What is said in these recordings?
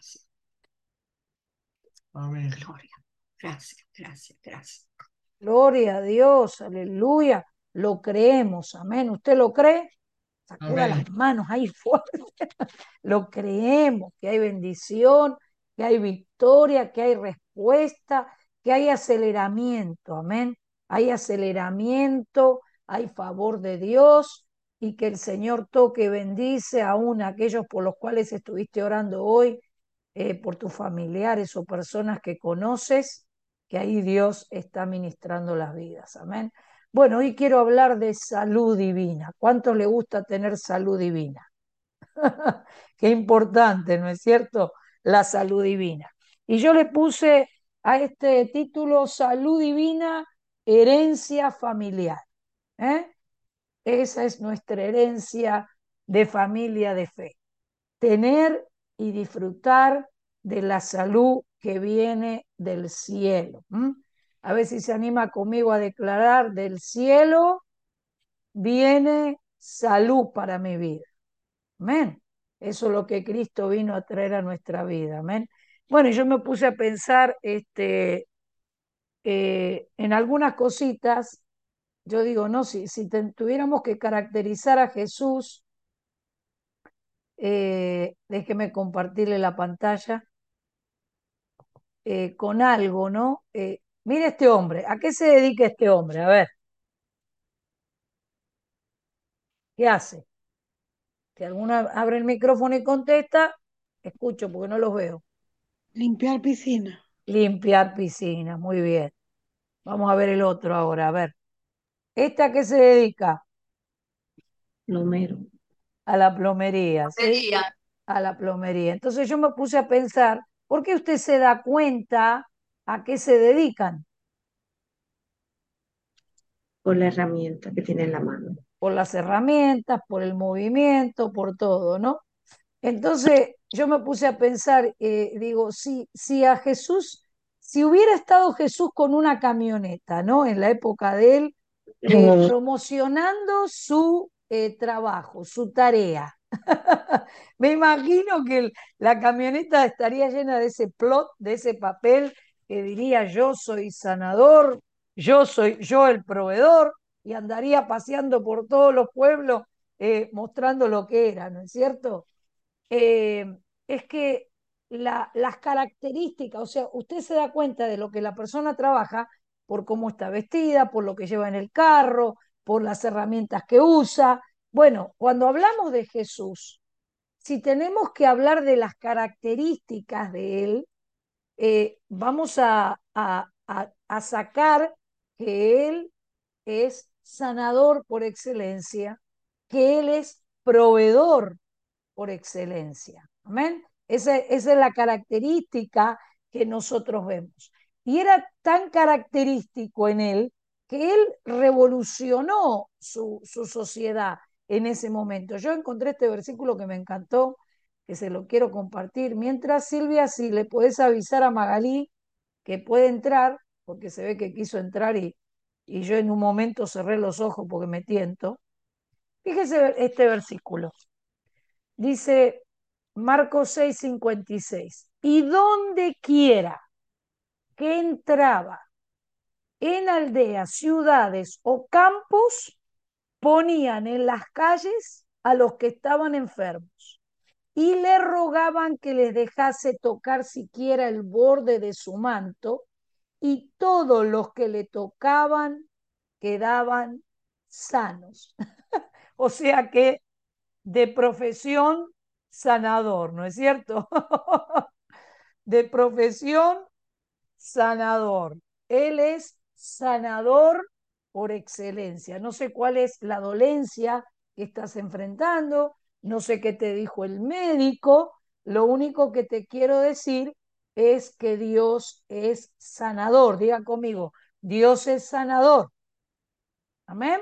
Gracias. Amén. Gloria. Gracias, gracias, gracias. Gloria a Dios, aleluya. Lo creemos, amén. ¿Usted lo cree? Sacuda Amén. las manos ahí fuerte. Lo creemos, que hay bendición, que hay victoria, que hay respuesta, que hay aceleramiento, amén. Hay aceleramiento, hay favor de Dios y que el Señor toque y bendice aún a aquellos por los cuales estuviste orando hoy, por tus familiares o personas que conoces, que ahí Dios está ministrando las vidas, amén. Bueno, hoy quiero hablar de salud divina. ¿Cuántos le gusta tener salud divina? Qué importante, ¿no es cierto? La salud divina. Y yo le puse a este título Salud divina, herencia familiar. ¿Eh? Esa es nuestra herencia de familia de fe. Tener y disfrutar de la salud que viene del cielo. A ver si se anima conmigo a declarar: del cielo viene salud para mi vida. Amén. Eso es lo que Cristo vino a traer a nuestra vida. Amén. Bueno, yo me puse a pensar en algunas cositas. Yo digo, no, si tuviéramos que caracterizar a Jesús, déjeme compartirle la pantalla, con algo, ¿no? Mire este hombre, ¿a qué se dedica este hombre? A ver, ¿qué hace? Si alguna abre el micrófono y contesta, escucho porque no los veo. Limpiar piscina. Limpiar piscinas, muy bien. Vamos a ver el otro ahora, a ver. ¿Esta a qué se dedica? Plomero. A la plomería, ¿sí? Sería. A la plomería. Entonces yo me puse a pensar, ¿por qué usted se da cuenta a qué se dedican? Por la herramienta que tiene en la mano. Por las herramientas, por el movimiento, por todo, ¿no? Entonces yo me puse a pensar, digo, si a Jesús, si hubiera estado Jesús con una camioneta, ¿no? En la época de él, promocionando su trabajo, su tarea. Me imagino que la camioneta estaría llena de ese plot, de ese papel que diría: yo soy sanador, yo soy yo el proveedor, y andaría paseando por todos los pueblos, mostrando lo que era, ¿no es cierto? eh, es que las características, o sea, usted se da cuenta de lo que la persona trabaja por cómo está vestida, por lo que lleva en el carro, por las herramientas que usa. Bueno, cuando hablamos de Jesús, si tenemos que hablar de las características de él, vamos a sacar que él es sanador por excelencia, que él es proveedor por excelencia. ¿Amén? Esa es la característica que nosotros vemos. Y era tan característico en él que él revolucionó su sociedad en ese momento. Yo encontré este versículo que me encantó, que se lo quiero compartir. Mientras, Silvia, si le puedes avisar a Magalí que puede entrar, porque se ve que quiso entrar y yo en un momento cerré los ojos porque me tiento. Fíjese este versículo. Dice Marcos 6:56. Y donde quiera que entraba, en aldeas, ciudades o campos, ponían en las calles a los que estaban enfermos y le rogaban que les dejase tocar siquiera el borde de su manto, y todos los que le tocaban quedaban sanos. O sea que de profesión sanador, ¿no es cierto? De profesión sanador. Él es sanador por excelencia. No sé cuál es la dolencia que estás enfrentando, no sé qué te dijo el médico, lo único que te quiero decir es que Dios es sanador. Diga conmigo, Dios es sanador. Amén.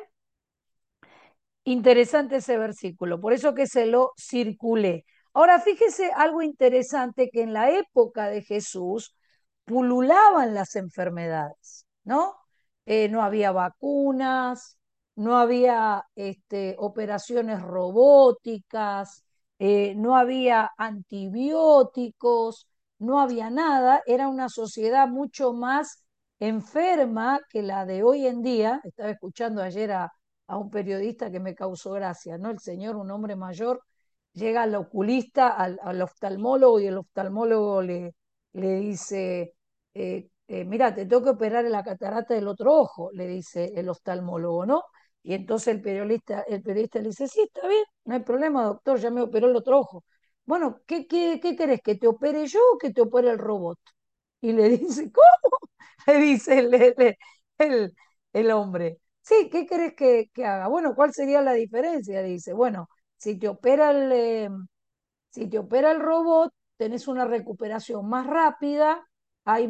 Interesante ese versículo, por eso que se lo circulé. Ahora fíjese algo interesante, que en la época de Jesús pululaban las enfermedades, ¿no? No había vacunas, no había operaciones robóticas, no había antibióticos, no había nada, era una sociedad mucho más enferma que la de hoy en día. Estaba escuchando ayer a un periodista que me causó gracia, ¿no? El señor, un hombre mayor, llega al oculista, al oftalmólogo, y el oftalmólogo le dice, mira, te tengo que operar en la catarata del otro ojo, le dice el oftalmólogo, ¿no? Y entonces el periodista le dice, sí, está bien, no hay problema, doctor, ya me operó el otro ojo. Bueno, ¿qué querés? ¿Que te opere yo o que te opere el robot? Y le dice, ¿cómo? Le dice el, el hombre. Sí, ¿qué querés que haga? Bueno, ¿cuál sería la diferencia? Dice, bueno, si te opera si te opera el robot, tenés una recuperación más rápida, hay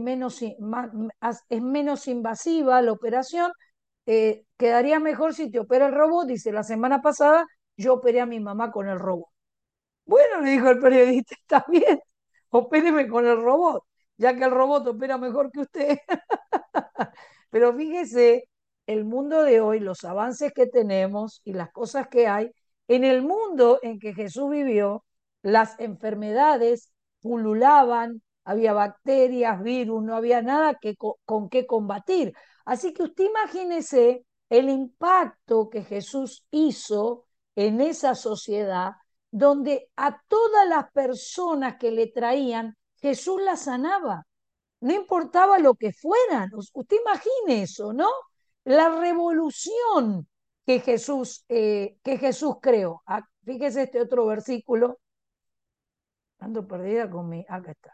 es menos invasiva la operación, quedaría mejor si te opera el robot. Dice, la semana pasada yo operé a mi mamá con el robot. Bueno, le dijo el periodista, está bien, opéreme con el robot, ya que el robot opera mejor que usted. Pero fíjese, el mundo de hoy, los avances que tenemos y las cosas que hay, en el mundo en que Jesús vivió, las enfermedades pululaban, había bacterias, virus, no había nada con qué combatir. Así que usted imagínese el impacto que Jesús hizo en esa sociedad, donde a todas las personas que le traían, Jesús las sanaba, no importaba lo que fueran. Usted imagine eso, ¿no? La revolución que Jesús creó. Fíjese este otro versículo. Ando perdida con mi... Acá está.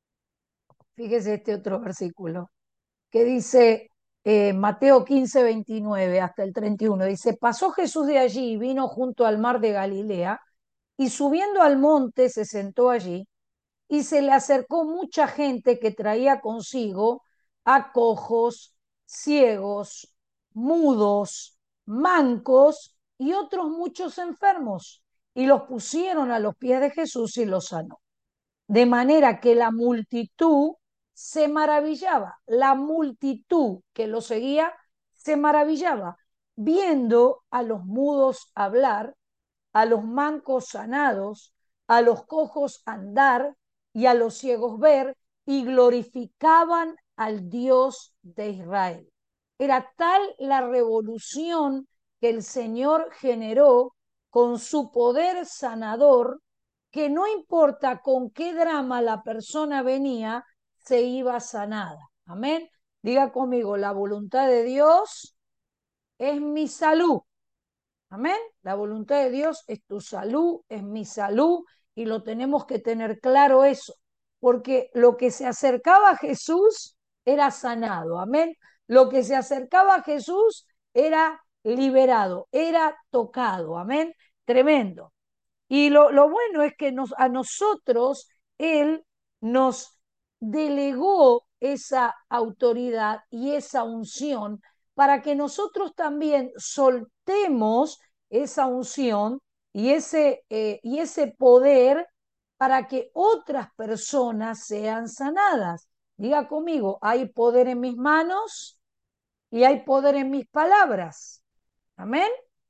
Fíjese este otro versículo que dice Mateo 15, 29 hasta el 31. Dice, pasó Jesús de allí y vino junto al mar de Galilea, y subiendo al monte se sentó allí, y se le acercó mucha gente que traía consigo a cojos, ciegos, mudos, mancos y otros muchos enfermos, y los pusieron a los pies de Jesús y los sanó. De manera que la multitud se maravillaba, la multitud que lo seguía se maravillaba, viendo a los mudos hablar, a los mancos sanados, a los cojos andar y a los ciegos ver, y glorificaban al Dios de Israel. Era tal la revolución que el Señor generó con su poder sanador, que no importa con qué drama la persona venía, se iba sanada. Amén. Diga conmigo, la voluntad de Dios es mi salud. Amén. La voluntad de Dios es tu salud, es mi salud, y lo tenemos que tener claro eso, porque lo que se acercaba a Jesús era sanado. Amén. Lo que se acercaba a Jesús era liberado, era tocado. Amén. Tremendo. Y lo bueno es que a nosotros Él nos delegó esa autoridad y esa unción para que nosotros también soltemos esa unción y ese poder para que otras personas sean sanadas. Diga conmigo, hay poder en mis manos y hay poder en mis palabras. Amén.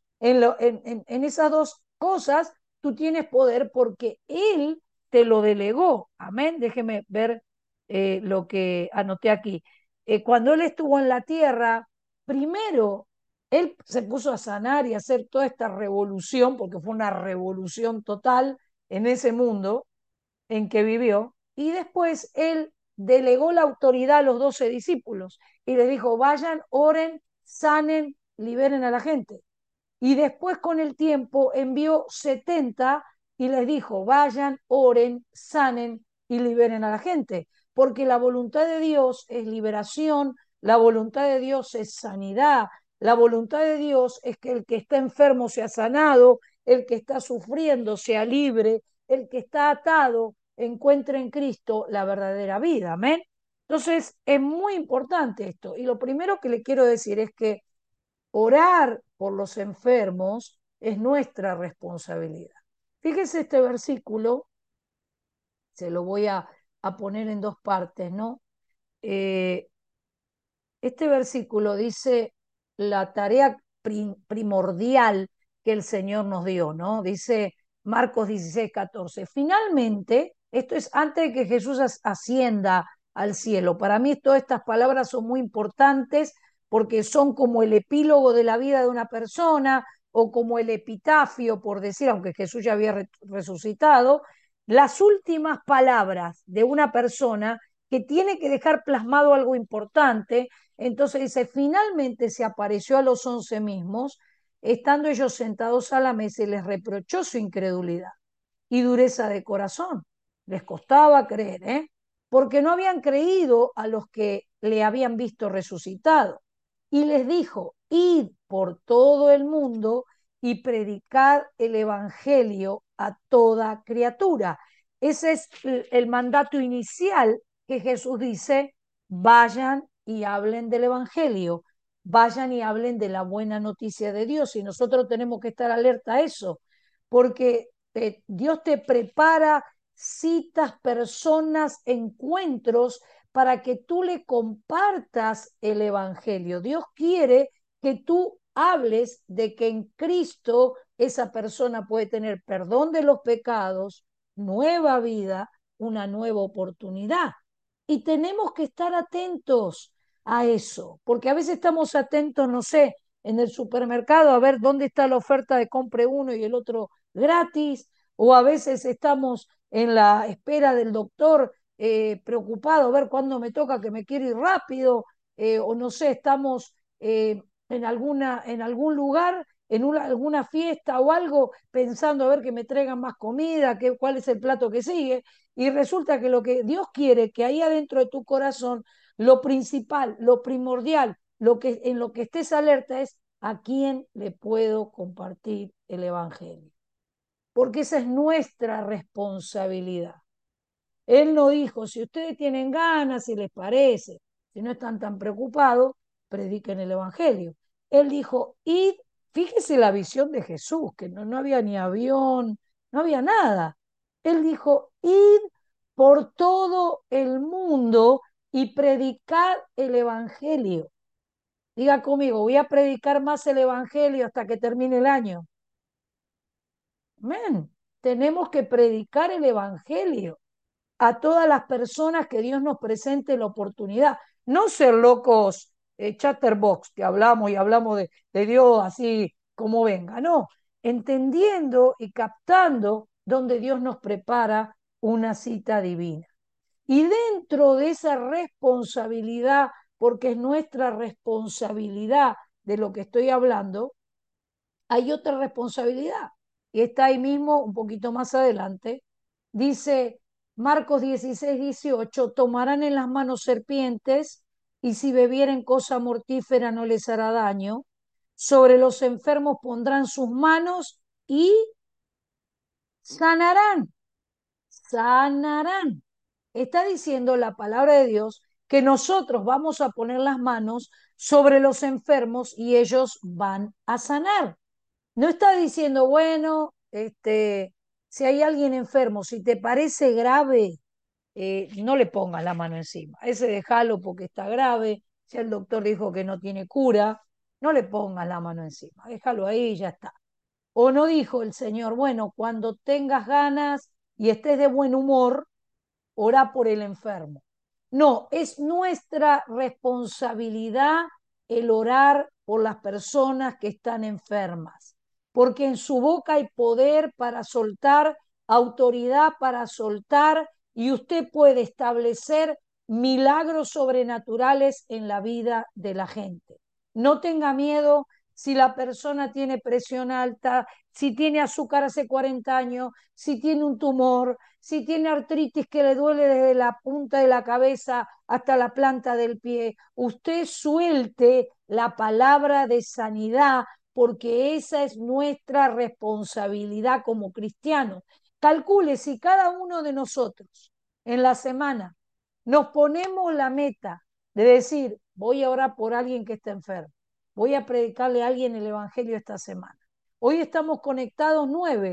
En esas dos cosas tú tienes poder porque Él te lo delegó. Amén. Déjeme ver lo que anoté aquí. Cuando Él estuvo en la tierra, primero Él se puso a sanar y a hacer toda esta revolución, porque fue una revolución total en ese mundo en que vivió, y después Él delegó la autoridad a los 12 discípulos y les dijo, vayan, oren, sanen, liberen a la gente. Y después con el tiempo envió 70 y les dijo, vayan, oren, sanen y liberen a la gente. Porque la voluntad de Dios es liberación, la voluntad de Dios es sanidad, la voluntad de Dios es que el que está enfermo sea sanado, el que está sufriendo sea libre, el que está atado encuentre en Cristo la verdadera vida. Amén. Entonces es muy importante esto. Y lo primero que le quiero decir es que orar por los enfermos es nuestra responsabilidad. Fíjese este versículo, se lo voy a poner en dos partes, ¿no? Eh, este versículo dice la tarea primordial que el Señor nos dio, ¿no? Dice, Marcos 16, 14. Finalmente, esto es antes de que Jesús ascienda al cielo. Para mí todas estas palabras son muy importantes porque son como el epílogo de la vida de una persona o como el epitafio, por decir, aunque Jesús ya había resucitado, las últimas palabras de una persona que tiene que dejar plasmado algo importante. Entonces dice, finalmente se apareció a los 11 mismos, estando ellos sentados a la mesa y les reprochó su incredulidad y dureza de corazón. Les costaba creer, porque no habían creído a los que le habían visto resucitado. Y les dijo, id por todo el mundo y predicad el evangelio a toda criatura. Ese es el mandato inicial que Jesús dice, vayan y hablen del evangelio, vayan y hablen de la buena noticia de Dios. Y nosotros tenemos que estar alerta a eso, porque Dios te prepara citas, personas, encuentros para que tú le compartas el evangelio. Dios quiere que tú hables de que en Cristo esa persona puede tener perdón de los pecados, nueva vida, una nueva oportunidad. Y tenemos que estar atentos a eso, porque a veces estamos atentos, no sé, en el supermercado a ver dónde está la oferta de compre uno y el otro gratis, o a veces estamos en la espera del doctor preocupado a ver cuándo me toca, que me quiero ir rápido, o no sé, estamos en algún lugar, alguna fiesta o algo, pensando a ver que me traigan más comida, cuál es el plato que sigue, y resulta que lo que Dios quiere, que ahí adentro de tu corazón, lo principal, lo primordial, en lo que estés alerta es a quién le puedo compartir el evangelio, porque esa es nuestra responsabilidad. Él no dijo, si ustedes tienen ganas, si les parece, si no están tan preocupados, prediquen el evangelio. Él dijo, id, fíjese la visión de Jesús, que no había ni avión, no había nada. Él dijo, id por todo el mundo y predicad el evangelio. Diga conmigo, voy a predicar más el evangelio hasta que termine el año. Amén. Tenemos que predicar el evangelio a todas las personas que Dios nos presente la oportunidad. No ser locos chatterbox, que hablamos y hablamos de Dios así como venga, no. Entendiendo y captando donde Dios nos prepara una cita divina. Y dentro de esa responsabilidad, porque es nuestra responsabilidad de lo que estoy hablando, hay otra responsabilidad. Y está ahí mismo, un poquito más adelante. Dice Marcos 16, 18, tomarán en las manos serpientes y si bebieren cosa mortífera no les hará daño. Sobre los enfermos pondrán sus manos y sanarán. Sanarán. Está diciendo la palabra de Dios que nosotros vamos a poner las manos sobre los enfermos y ellos van a sanar. No está diciendo, bueno, si hay alguien enfermo, si te parece grave, no le pongas la mano encima. Ese déjalo porque está grave. Si el doctor dijo que no tiene cura, no le pongas la mano encima. Déjalo ahí y ya está. O no dijo el Señor, bueno, cuando tengas ganas y estés de buen humor, orá por el enfermo. No, es nuestra responsabilidad el orar por las personas que están enfermas, porque en su boca hay poder para soltar, autoridad para soltar, y usted puede establecer milagros sobrenaturales en la vida de la gente. No tenga miedo si la persona tiene presión alta, si tiene azúcar hace 40 años, si tiene un tumor, si tiene artritis que le duele desde la punta de la cabeza hasta la planta del pie. Usted suelte la palabra de sanidad porque esa es nuestra responsabilidad como cristianos. Calcule si cada uno de nosotros en la semana nos ponemos la meta de decir, voy a orar por alguien que está enfermo, voy a predicarle a alguien el evangelio esta semana. Hoy estamos conectados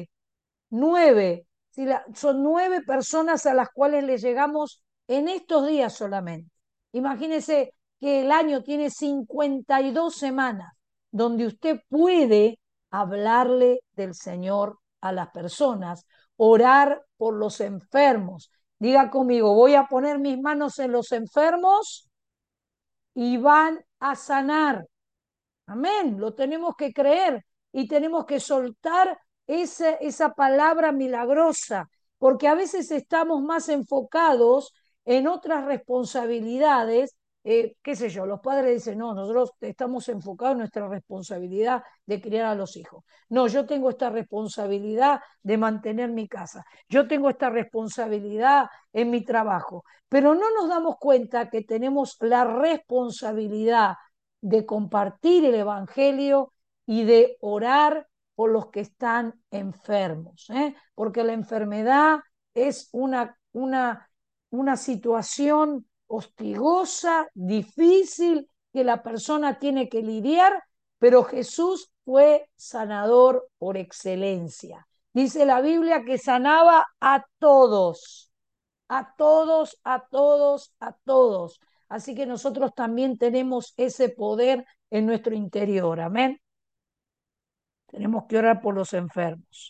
9. Son 9 personas a las cuales le llegamos en estos días solamente. Imagínese que el año tiene 52 semanas donde usted puede hablarle del Señor a las personas, orar por los enfermos. Diga conmigo, voy a poner mis manos en los enfermos y van a sanar. Amén, lo tenemos que creer y tenemos que soltar esa palabra milagrosa, porque a veces estamos más enfocados en otras responsabilidades. Qué sé yo, los padres dicen, no, nosotros estamos enfocados en nuestra responsabilidad de criar a los hijos. No, yo tengo esta responsabilidad de mantener mi casa. Yo tengo esta responsabilidad en mi trabajo. Pero no nos damos cuenta que tenemos la responsabilidad de compartir el Evangelio y de orar por los que están enfermos, porque la enfermedad es una situación hostigosa, difícil, que la persona tiene que lidiar, pero Jesús fue sanador por excelencia. Dice la Biblia que sanaba a todos, a todos, a todos, a todos. Así que nosotros también tenemos ese poder en nuestro interior. Amén. Tenemos que orar por los enfermos.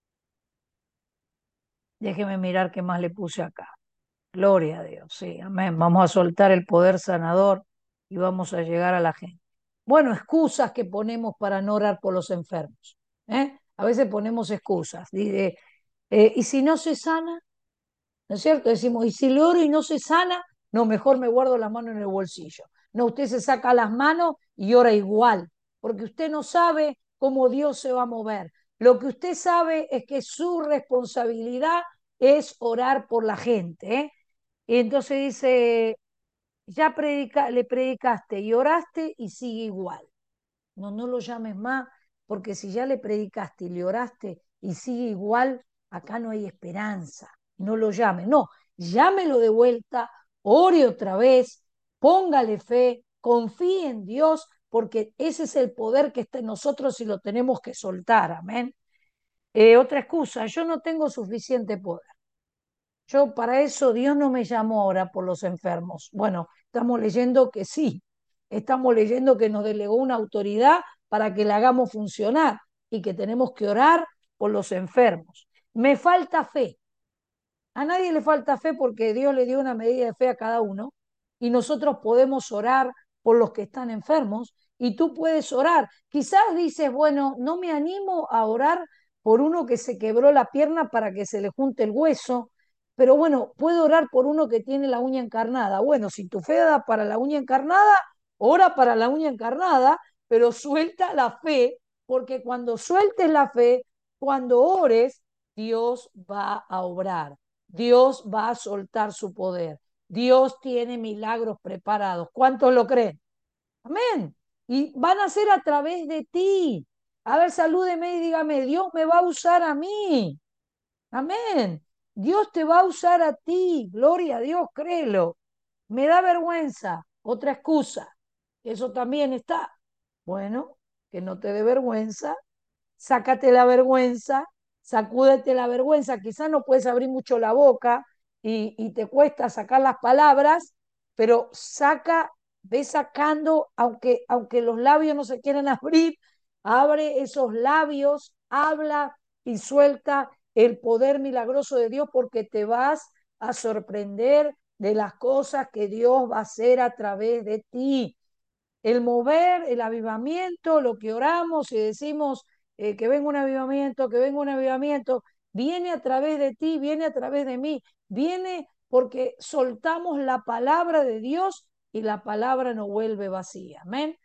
Déjeme mirar qué más le puse acá. Gloria a Dios. Sí, amén. Vamos a soltar el poder sanador y vamos a llegar a la gente. Bueno, excusas que ponemos para no orar por los enfermos. A veces ponemos excusas. Dice, ¿y si no se sana? ¿No es cierto? Decimos, ¿y si le oro y no se sana? No, mejor me guardo la mano en el bolsillo. No, usted se saca las manos y ora igual, porque usted no sabe cómo Dios se va a mover. Lo que usted sabe es que su responsabilidad es orar por la gente. Y entonces dice, ya le predicaste y oraste y sigue igual. No, no lo llames más, porque si ya le predicaste y le oraste y sigue igual, acá no hay esperanza. No lo llame, no, llámelo de vuelta, ore otra vez, póngale fe, confíe en Dios, porque ese es el poder que está en nosotros y lo tenemos que soltar, amén. Otra excusa, yo no tengo suficiente poder. Yo para eso Dios no me llamó ahora por los enfermos. Bueno, estamos leyendo que sí, estamos leyendo que nos delegó una autoridad para que la hagamos funcionar y que tenemos que orar por los enfermos. Me falta fe. A nadie le falta fe porque Dios le dio una medida de fe a cada uno y nosotros podemos orar por los que están enfermos y tú puedes orar. Quizás dices, bueno, no me animo a orar por uno que se quebró la pierna para que se le junte el hueso, pero bueno, puedo orar por uno que tiene la uña encarnada. Bueno, si tu fe da para la uña encarnada, ora para la uña encarnada, pero suelta la fe, porque cuando sueltes la fe, cuando ores, Dios va a obrar. Dios va a soltar su poder. Dios tiene milagros preparados. ¿Cuántos lo creen? Amén. Y van a ser a través de ti. A ver, salúdeme y dígame, Dios me va a usar a mí. Amén. Dios te va a usar a ti. Gloria a Dios, créelo. Me da vergüenza. Otra excusa. Eso también está. Bueno, que no te dé vergüenza. Sácate la vergüenza, sacúdete la vergüenza. Quizás no puedes abrir mucho la boca y te cuesta sacar las palabras, pero ve sacando, aunque los labios no se quieran abrir, abre esos labios, habla y suelta el poder milagroso de Dios, porque te vas a sorprender de las cosas que Dios va a hacer a través de ti. El mover, el avivamiento, lo que oramos y decimos que venga un avivamiento, que venga un avivamiento, viene a través de ti, viene a través de mí, viene porque soltamos la palabra de Dios y la palabra no vuelve vacía. Amén.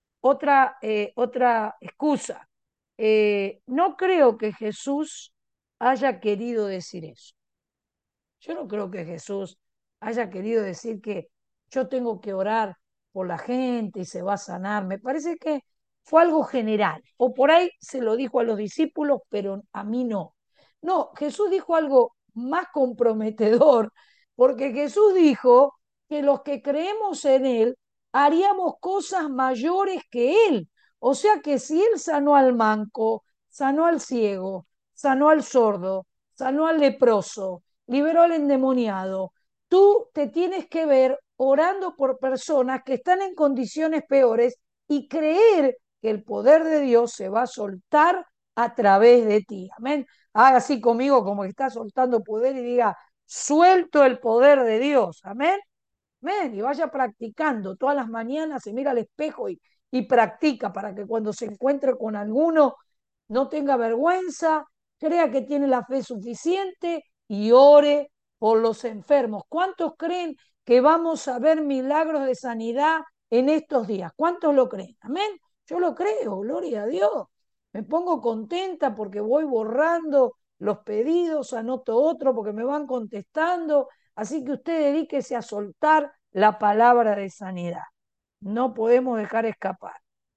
Otra excusa. No creo que Jesús haya querido decir eso. Yo no creo que Jesús haya querido decir que yo tengo que orar por la gente y se va a sanar. Me parece que fue algo general. O por ahí se lo dijo a los discípulos, pero a mí no. No, Jesús dijo algo más comprometedor, porque Jesús dijo que los que creemos en Él haríamos cosas mayores que Él. O sea que si Él sanó al manco, sanó al ciego, sanó al sordo, sanó al leproso, liberó al endemoniado, tú te tienes que ver orando por personas que están en condiciones peores y creer que el poder de Dios se va a soltar a través de ti. Amén. Haga así conmigo como que está soltando poder y diga, suelto el poder de Dios. Amén. Amén. Y vaya practicando todas las mañanas, se mira al espejo y practica para que cuando se encuentre con alguno no tenga vergüenza, crea que tiene la fe suficiente y ore por los enfermos. ¿Cuántos creen que vamos a ver milagros de sanidad en estos días? ¿Cuántos lo creen? Amén. Yo lo creo, gloria a Dios. Me pongo contenta porque voy borrando los pedidos, anoto otro porque me van contestando. Así que usted dedíquese a soltar la palabra de sanidad. No podemos dejar escapar.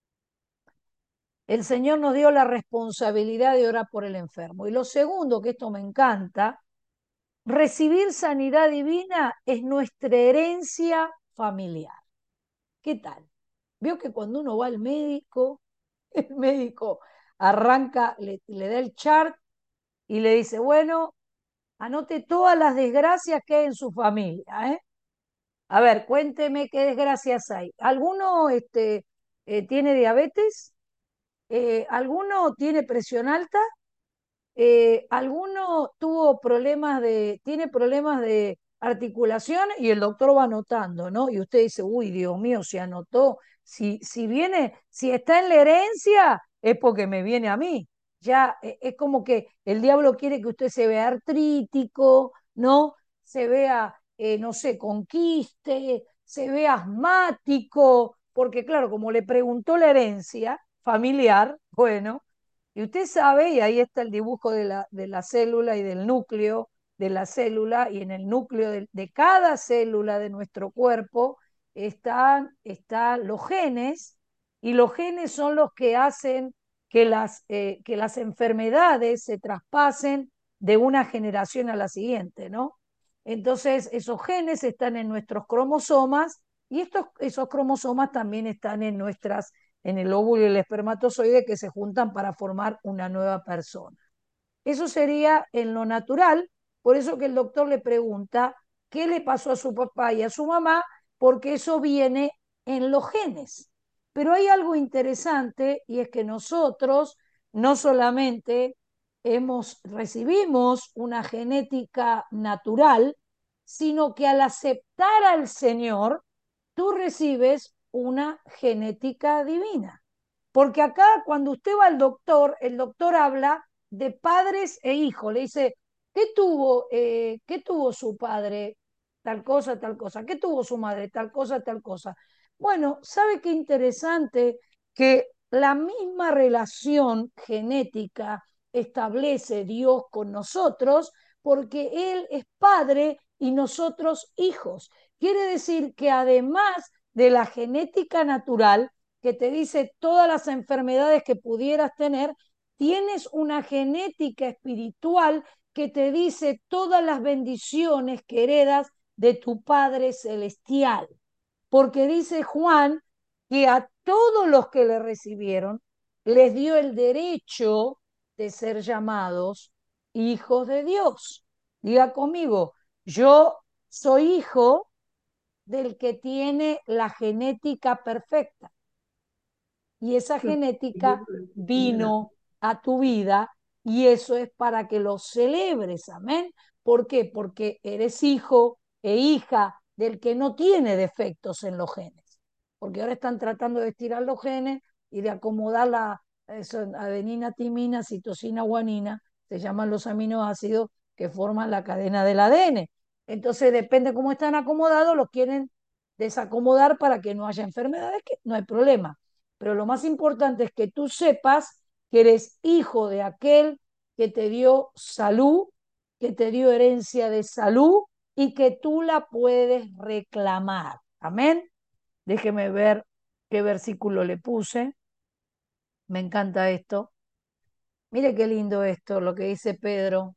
El Señor nos dio la responsabilidad de orar por el enfermo. Y lo segundo, que esto me encanta, recibir sanidad divina es nuestra herencia familiar. ¿Qué tal? Vio que cuando uno va al médico, el médico arranca, le da el chart y le dice, bueno, anote todas las desgracias que hay en su familia, ¿eh? A ver, cuénteme qué desgracias hay. ¿Alguno tiene diabetes? ¿Alguno tiene presión alta? ¿Alguno tiene problemas de articulación? Y el doctor va anotando, ¿no? Y usted dice, uy, Dios mío, se anotó. Si está en la herencia, es porque me viene a mí. Ya es como que el diablo quiere que usted se vea artrítico, ¿no? Se vea, no sé, con quiste, se vea asmático, porque claro, como le preguntó la herencia familiar, bueno, y usted sabe, y ahí está el dibujo de la célula y del núcleo de la célula, y en el núcleo de cada célula de nuestro cuerpo están los genes, y los genes son los que hacen que las enfermedades se traspasen de una generación a la siguiente, ¿no? Entonces, esos genes están en nuestros cromosomas y esos cromosomas también están en el óvulo y el espermatozoide que se juntan para formar una nueva persona. Eso sería en lo natural, por eso que el doctor le pregunta qué le pasó a su papá y a su mamá, porque eso viene en los genes. Pero hay algo interesante y es que nosotros no solamente recibimos una genética natural, sino que al aceptar al Señor, tú recibes una genética divina. Porque acá cuando usted va al doctor, el doctor habla de padres e hijos. Le dice, qué tuvo su padre? Tal cosa, tal cosa. ¿Qué tuvo su madre? Tal cosa, tal cosa. Bueno, ¿sabe qué interesante? Que la misma relación genética establece Dios con nosotros porque Él es padre y nosotros hijos. Quiere decir que además de la genética natural, que te dice todas las enfermedades que pudieras tener, tienes una genética espiritual que te dice todas las bendiciones que heredas de tu Padre Celestial. Porque dice Juan que a todos los que le recibieron les dio el derecho de ser llamados hijos de Dios. Diga conmigo, yo soy hijo del que tiene la genética perfecta y esa genética vino a tu vida y eso es para que lo celebres, amén. ¿Por qué? Porque eres hijo e hija del que no tiene defectos en los genes, porque ahora están tratando de estirar los genes y de acomodar adenina, timina, citosina, guanina, se llaman los aminoácidos que forman la cadena del ADN. Entonces, depende cómo están acomodados, los quieren desacomodar para que no haya enfermedades, que no hay problema. Pero lo más importante es que tú sepas que eres hijo de aquel que te dio salud, que te dio herencia de salud y que tú la puedes reclamar. Amén. Déjeme ver qué versículo le puse. Me encanta esto. Mire qué lindo esto, lo que dice Pedro.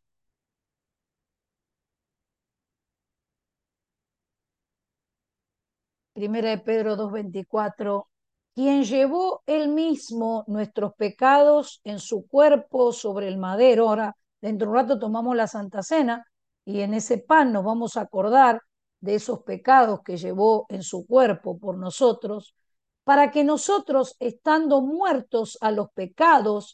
Primera de Pedro 2:24, quien llevó él mismo nuestros pecados en su cuerpo sobre el madero. Ahora, dentro de un rato tomamos la Santa Cena y en ese pan nos vamos a acordar de esos pecados que llevó en su cuerpo por nosotros, para que nosotros, estando muertos a los pecados,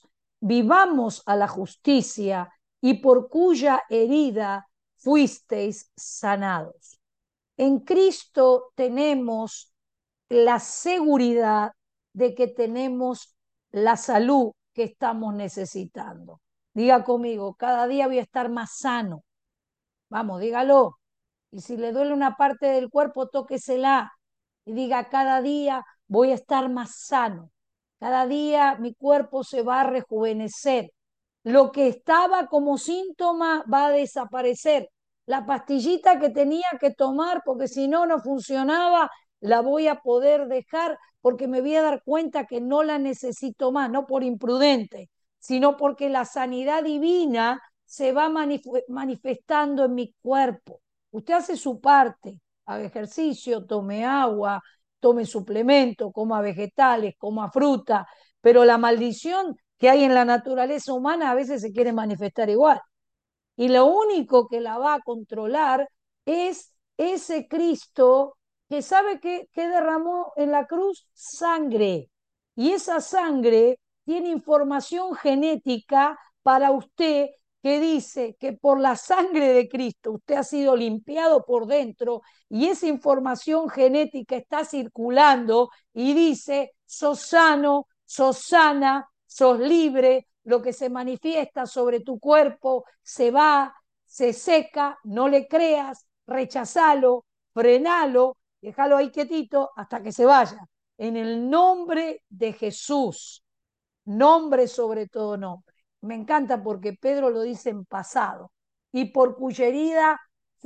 vivamos a la justicia y por cuya herida fuisteis sanados. En Cristo tenemos la seguridad de que tenemos la salud que estamos necesitando. Diga conmigo, cada día voy a estar más sano. Vamos, dígalo. Y si le duele una parte del cuerpo, tóquesela y diga, cada día voy a estar más sano. Cada día mi cuerpo se va a rejuvenecer. Lo que estaba como síntoma va a desaparecer. La pastillita que tenía que tomar, porque si no, no funcionaba, la voy a poder dejar porque me voy a dar cuenta que no la necesito más, no por imprudente, sino porque la sanidad divina se va manifestando en mi cuerpo. Usted hace su parte, haga ejercicio, tome agua, tome suplemento, coma vegetales, coma fruta, pero la maldición que hay en la naturaleza humana a veces se quiere manifestar igual. Y lo único que la va a controlar es ese Cristo que sabe que derramó en la cruz sangre. Y esa sangre tiene información genética para usted que dice que por la sangre de Cristo usted ha sido limpiado por dentro y esa información genética está circulando y dice, sos sano, sos sana, sos libre, lo que se manifiesta sobre tu cuerpo se va, se seca, no le creas, rechazalo, frenalo, déjalo ahí quietito hasta que se vaya. En el nombre de Jesús, nombre sobre todo nombre. Me encanta porque Pedro lo dice en pasado. Y por cuya herida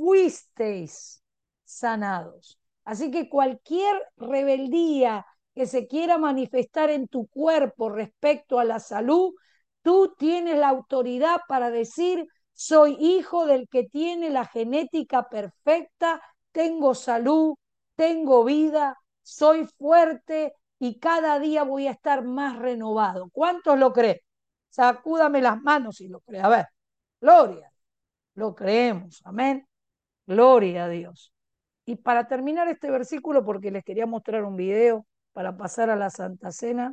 fuisteis sanados. Así que cualquier rebeldía que se quiera manifestar en tu cuerpo respecto a la salud, tú tienes la autoridad para decir, soy hijo del que tiene la genética perfecta, tengo salud, tengo vida, soy fuerte y cada día voy a estar más renovado. ¿Cuántos lo creen? Sacúdame las manos si lo cree. A ver, gloria, lo creemos, amén. Gloria a Dios. Y para terminar este versículo, porque les quería mostrar un video para pasar a la Santa Cena,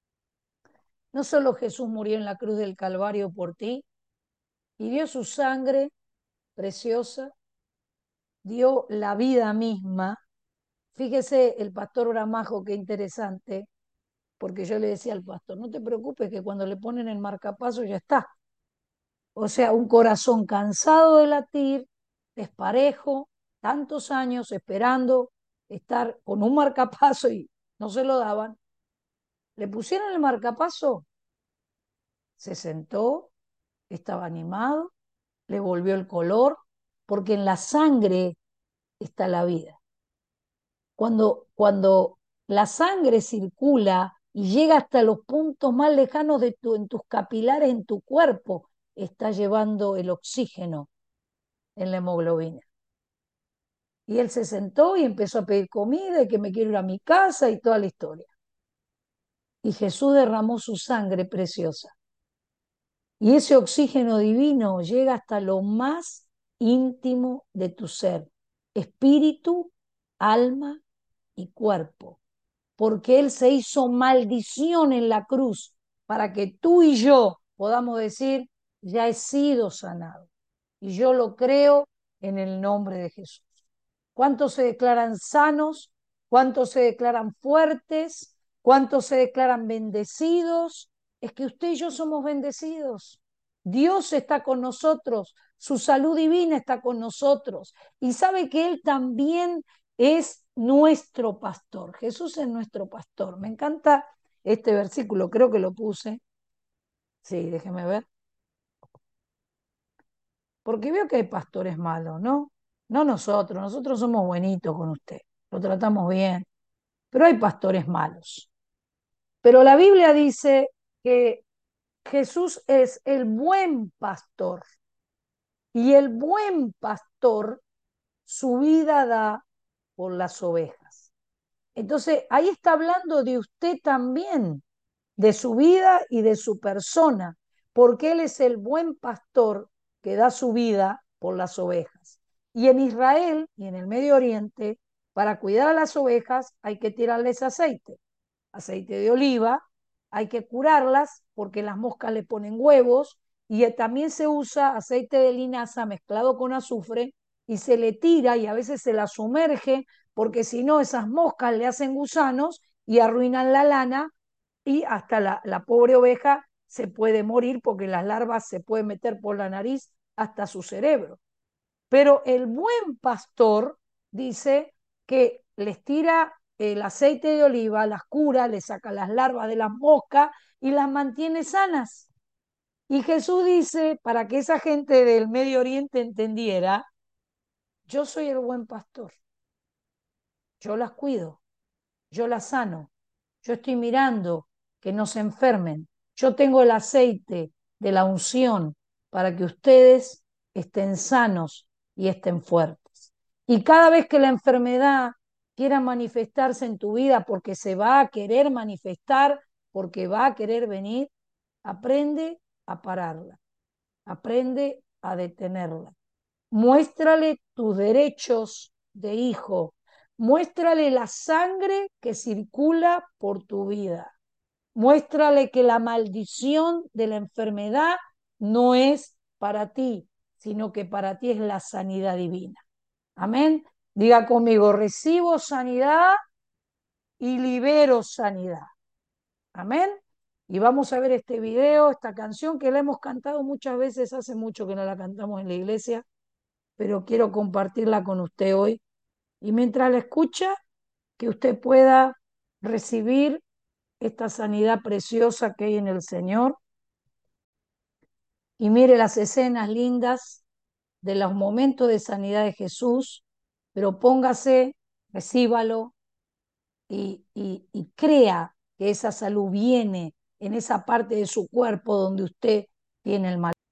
no solo Jesús murió en la cruz del Calvario por ti y dio su sangre preciosa, dio la vida misma. Fíjese el pastor Gramajo, qué interesante, porque yo le decía al pastor, no te preocupes que cuando le ponen el marcapaso ya está. O sea, un corazón cansado de latir, desparejo, tantos años esperando estar con un marcapaso y no se lo daban. Le pusieron el marcapaso, se sentó, estaba animado, le volvió el color, porque en la sangre está la vida. Cuando la sangre circula y llega hasta los puntos más lejanos en tus capilares, en tu cuerpo, está llevando el oxígeno en la hemoglobina. Y él se sentó y empezó a pedir comida y que me quiero ir a mi casa y toda la historia. Y Jesús derramó su sangre preciosa. Y ese oxígeno divino llega hasta lo más íntimo de tu ser, espíritu, alma y cuerpo. Porque Él se hizo maldición en la cruz para que tú y yo podamos decir, ya he sido sanado. Y yo lo creo en el nombre de Jesús. ¿Cuántos se declaran sanos? ¿Cuántos se declaran fuertes? ¿Cuántos se declaran bendecidos? Es que usted y yo somos bendecidos. Dios está con nosotros, su salud divina está con nosotros y sabe que Él también es nuestro pastor. Jesús es nuestro pastor. Me encanta este versículo, creo que lo puse. Sí, déjeme ver. Porque veo que hay pastores malos, ¿no? No nosotros somos buenitos con usted, lo tratamos bien, pero hay pastores malos. Pero la Biblia dice que Jesús es el buen pastor y el buen pastor su vida da por las ovejas. Entonces, ahí está hablando de usted también, de su vida y de su persona, porque Él es el buen pastor que da su vida por las ovejas. Y en Israel y en el Medio Oriente, para cuidar a las ovejas hay que tirarles aceite, aceite de oliva, hay que curarlas porque las moscas le ponen huevos y también se usa aceite de linaza mezclado con azufre y se le tira y a veces se la sumerge porque si no esas moscas le hacen gusanos y arruinan la lana y hasta la pobre oveja se puede morir porque las larvas se pueden meter por la nariz hasta su cerebro. Pero el buen pastor dice que les tira el aceite de oliva, las cura, les saca las larvas de las moscas y las mantiene sanas. Y Jesús dice, para que esa gente del Medio Oriente entendiera, yo soy el buen pastor, yo las cuido, yo las sano, yo estoy mirando que no se enfermen, yo tengo el aceite de la unción para que ustedes estén sanos y estén fuertes. Y cada vez que la enfermedad quiera manifestarse en tu vida porque se va a querer manifestar, porque va a querer venir, aprende a pararla, aprende a detenerla. Muéstrale tus derechos de hijo, muéstrale la sangre que circula por tu vida, muéstrale que la maldición de la enfermedad no es para ti, sino que para ti es la sanidad divina. Amén. Diga conmigo, recibo sanidad y libero sanidad. Amén. Y vamos a ver este video, esta canción que la hemos cantado muchas veces, hace mucho que no la cantamos en la iglesia, pero quiero compartirla con usted hoy. Y mientras la escucha, que usted pueda recibir esta sanidad preciosa que hay en el Señor. Y mire las escenas lindas de los momentos de sanidad de Jesús, pero póngase, recíbalo y crea que esa salud viene en esa parte de su cuerpo donde usted tiene el mal.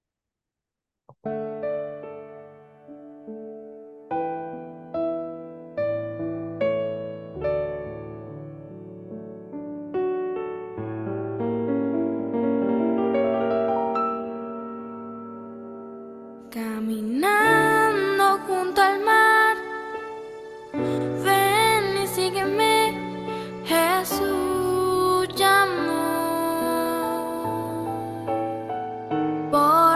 Caminando junto al mar, ven y sígueme, Jesús llamó.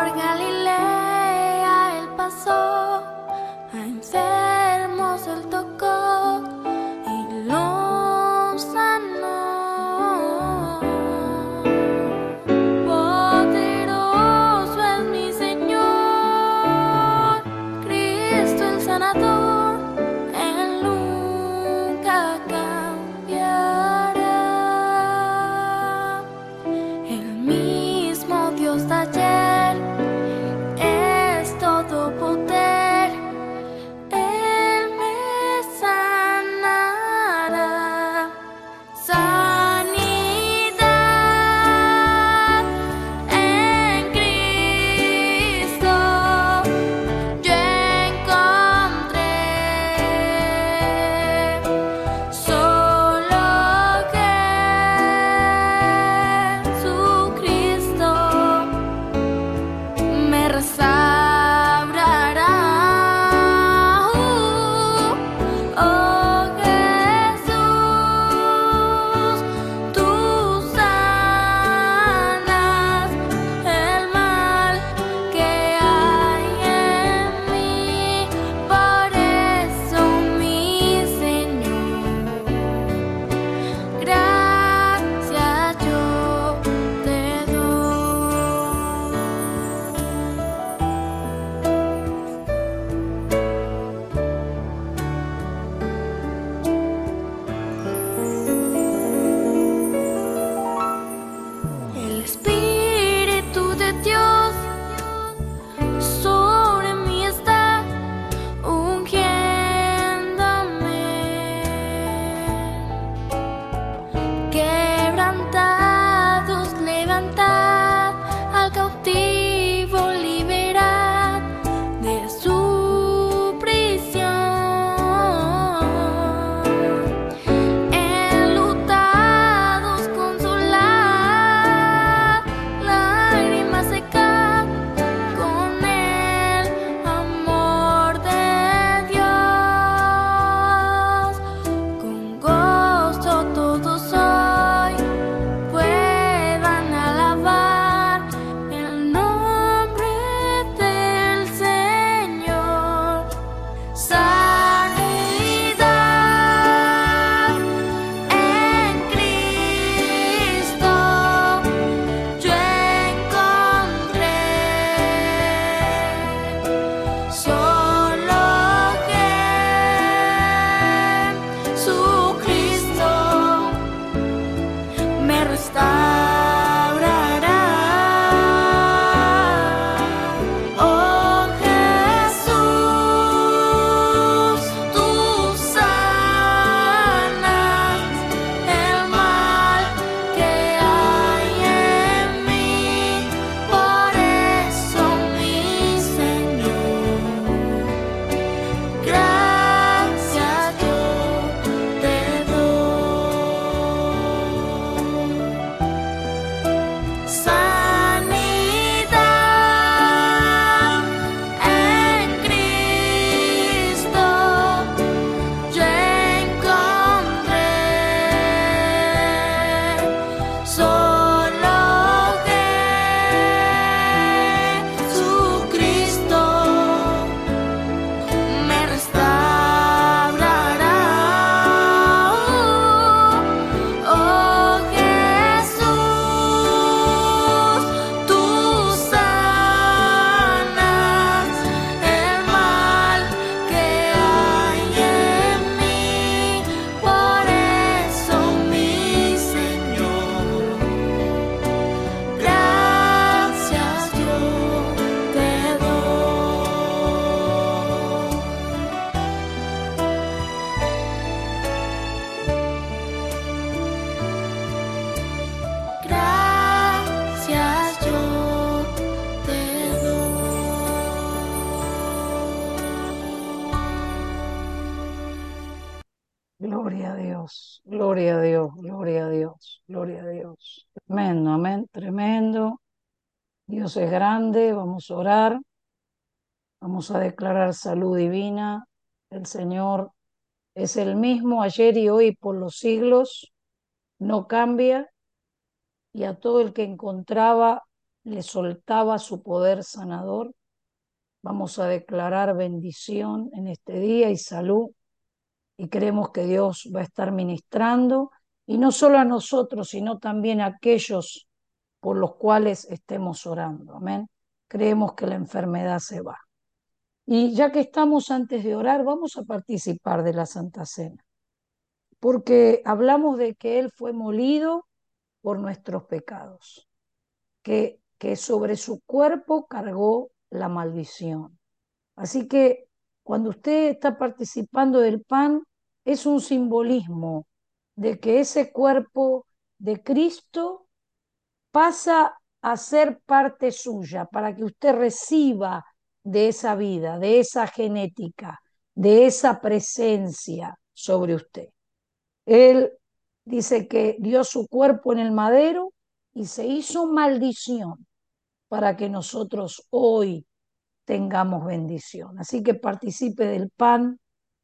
Gloria a Dios, gloria a Dios, gloria a Dios, gloria a Dios. Tremendo, amén, tremendo. Dios es grande, vamos a orar, vamos a declarar salud divina. El Señor es el mismo ayer y hoy por los siglos, no cambia, y a todo el que encontraba le soltaba su poder sanador. Vamos a declarar bendición en este día y salud, y creemos que Dios va a estar ministrando, y no solo a nosotros, sino también a aquellos por los cuales estemos orando. Amén. Creemos que la enfermedad se va. Y ya que estamos antes de orar, vamos a participar de la Santa Cena, porque hablamos de que Él fue molido por nuestros pecados, que sobre su cuerpo cargó la maldición. Así que cuando usted está participando del pan, es un simbolismo de que ese cuerpo de Cristo pasa a ser parte suya, para que usted reciba de esa vida, de esa genética, de esa presencia sobre usted. Él dice que dio su cuerpo en el madero y se hizo maldición para que nosotros hoy tengamos bendición. Así que participe del pan.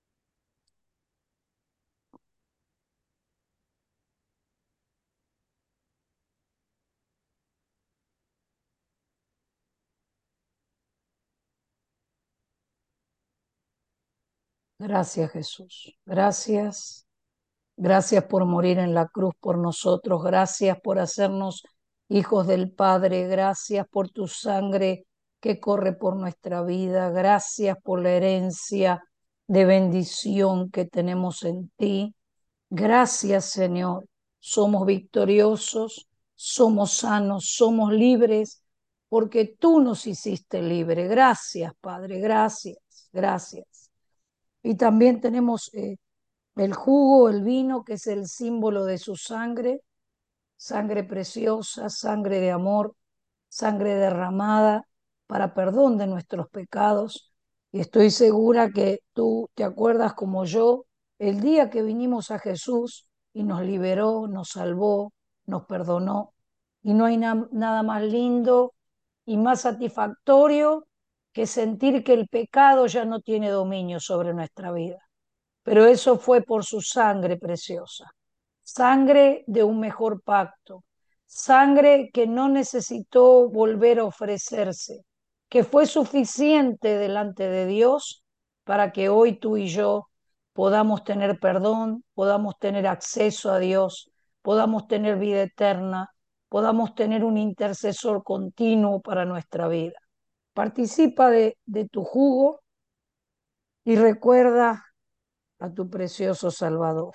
Gracias, Jesús. Gracias. Gracias por morir en la cruz por nosotros. Gracias por hacernos hijos del Padre. Gracias por tu sangre que corre por nuestra vida. Gracias por la herencia de bendición que tenemos en ti. Gracias, Señor. Somos victoriosos, somos sanos, somos libres, porque tú nos hiciste libre. Gracias, Padre. Gracias, gracias. Y también tenemos el jugo, el vino, que es el símbolo de su sangre, sangre preciosa, sangre de amor, sangre derramada para perdón de nuestros pecados. Y estoy segura que tú te acuerdas como yo el día que vinimos a Jesús y nos liberó, nos salvó, nos perdonó. Y no hay nada más lindo y más satisfactorio que sentir que el pecado ya no tiene dominio sobre nuestra vida. Pero eso fue por su sangre preciosa, sangre de un mejor pacto, sangre que no necesitó volver a ofrecerse, que fue suficiente delante de Dios para que hoy tú y yo podamos tener perdón, podamos tener acceso a Dios, podamos tener vida eterna, podamos tener un intercesor continuo para nuestra vida. Participa de tu jugo y recuerda a tu precioso Salvador.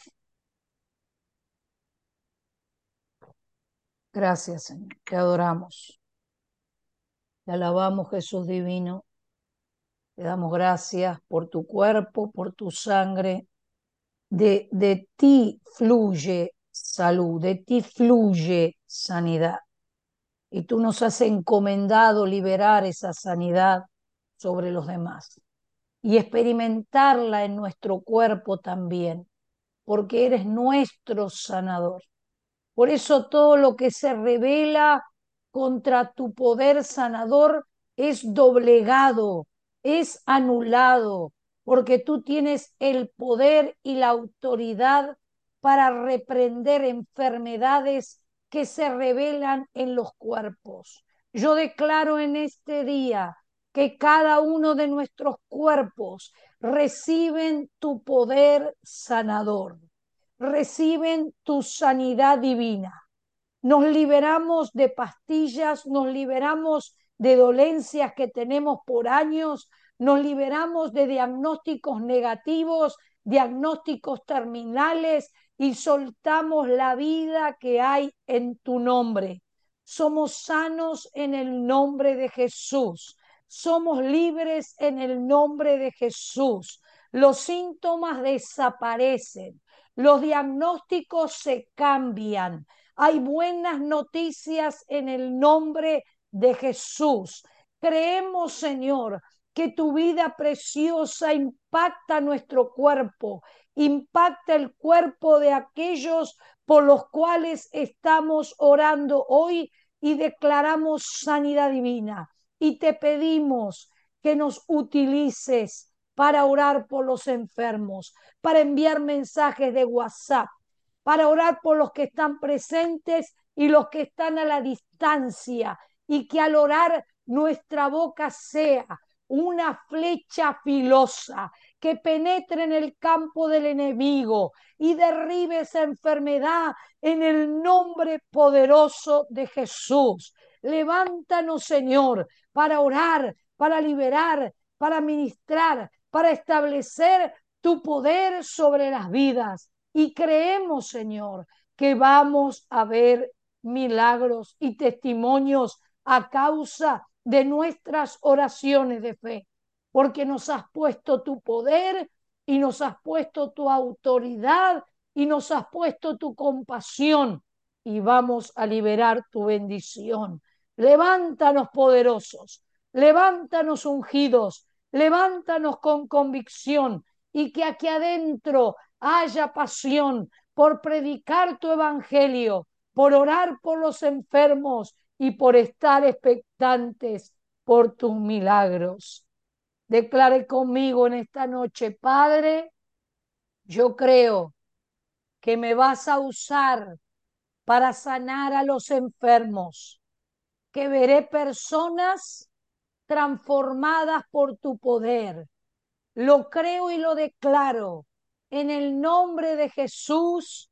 Gracias, Señor. Te adoramos. Te alabamos, Jesús divino. Te damos gracias por tu cuerpo, por tu sangre. De ti fluye salud, de ti fluye sanidad. Y tú nos has encomendado liberar esa sanidad sobre los demás y experimentarla en nuestro cuerpo también, porque eres nuestro sanador. Por eso todo lo que se revela contra tu poder sanador es doblegado, es anulado, porque tú tienes el poder y la autoridad para reprender enfermedades que se revelan en los cuerpos. Yo declaro en este día que cada uno de nuestros cuerpos reciben tu poder sanador, reciben tu sanidad divina. Nos liberamos de pastillas, nos liberamos de dolencias que tenemos por años, nos liberamos de diagnósticos negativos, diagnósticos terminales, y soltamos la vida que hay en tu nombre. Somos sanos en el nombre de Jesús. Somos libres en el nombre de Jesús. Los síntomas desaparecen. Los diagnósticos se cambian. Hay buenas noticias en el nombre de Jesús. Creemos, Señor, que tu vida preciosa impacta nuestro cuerpo, impacta el cuerpo de aquellos por los cuales estamos orando hoy y declaramos sanidad divina. Y te pedimos que nos utilices para orar por los enfermos, para enviar mensajes de WhatsApp, para orar por los que están presentes y los que están a la distancia, y que al orar nuestra boca sea una flecha filosa que penetre en el campo del enemigo y derribe esa enfermedad en el nombre poderoso de Jesús. Levántanos, Señor, para orar, para liberar, para ministrar, para establecer tu poder sobre las vidas. Y creemos, Señor, que vamos a ver milagros y testimonios a causa de nuestras oraciones de fe, porque nos has puesto tu poder y nos has puesto tu autoridad y nos has puesto tu compasión, y vamos a liberar tu bendición. Levántanos poderosos, levántanos ungidos, levántanos con convicción, y que aquí adentro haya pasión por predicar tu evangelio, por orar por los enfermos y por estar expectantes por tus milagros. Declare conmigo en esta noche: Padre, yo creo que me vas a usar para sanar a los enfermos, que veré personas transformadas por tu poder. Lo creo y lo declaro en el nombre de Jesús.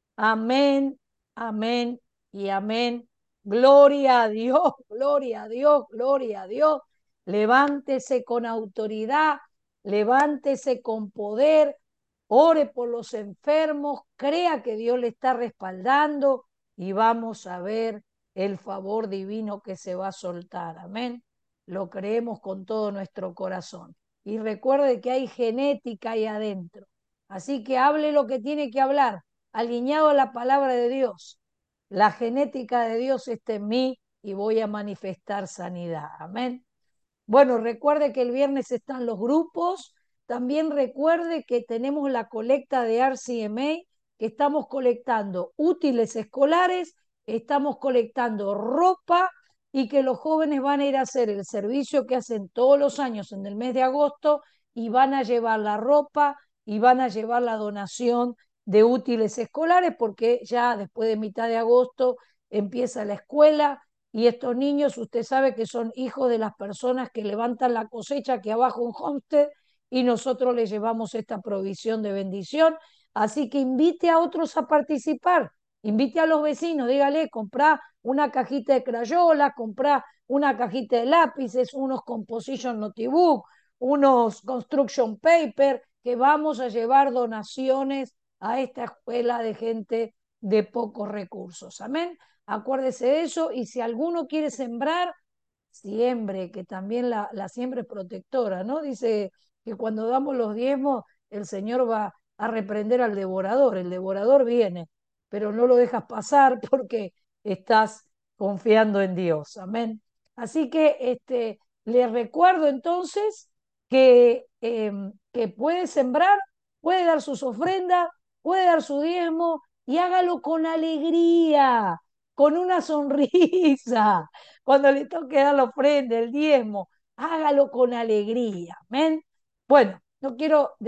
Amén, amén y amén. Gloria a Dios, gloria a Dios, gloria a Dios. Levántese con autoridad, levántese con poder, ore por los enfermos, crea que Dios le está respaldando, y vamos a ver el favor divino que se va a soltar. Amén. Lo creemos con todo nuestro corazón. Y recuerde que hay genética ahí adentro. Así que hable lo que tiene que hablar, alineado a la palabra de Dios. La genética de Dios está en mí y voy a manifestar sanidad. Amén. Bueno, recuerde que el viernes están los grupos. También recuerde que tenemos la colecta de RCMA, que estamos colectando útiles escolares, estamos colectando ropa, y que los jóvenes van a ir a hacer el servicio que hacen todos los años en el mes de agosto, y van a llevar la ropa y van a llevar la donación de útiles escolares, porque ya después de mitad de agosto empieza la escuela. Y estos niños, usted sabe que son hijos de las personas que levantan la cosecha aquí abajo en Homestead, y nosotros les llevamos esta provisión de bendición. Así que invite a otros a participar, invite a los vecinos, dígale: comprá una cajita de crayola, comprá una cajita de lápices, unos composition notebook, unos construction paper, que vamos a llevar donaciones a esta escuela de gente de pocos recursos. Amén. Acuérdese de eso. Y si alguno quiere sembrar, siembre, que también la siembra es protectora, ¿no? Dice que cuando damos los diezmos, el Señor va a reprender al devorador. El devorador viene, pero no lo dejas pasar porque estás confiando en Dios. Amén. Así que les recuerdo entonces que puede sembrar, puede dar sus ofrendas, puede dar su diezmo, y hágalo con alegría, con una sonrisa. Cuando le toque dar la ofrenda, el diezmo, hágalo con alegría. Amén. Bueno, no quiero